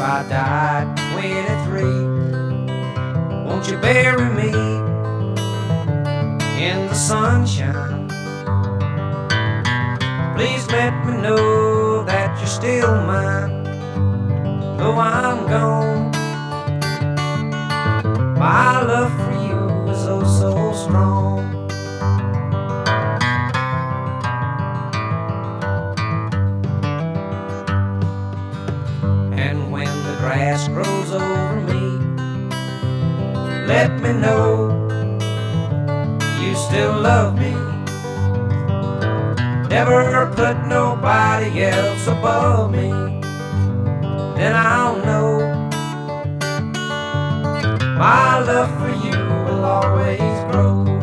I died 23, won't you bury me in the sunshine? Please let me know that you're still mine, though I'm gone. My love for you is oh so strong. And when the grass grows over me, let me know you still love me. Never put nobody else above me, then I'll know my love for you will always grow.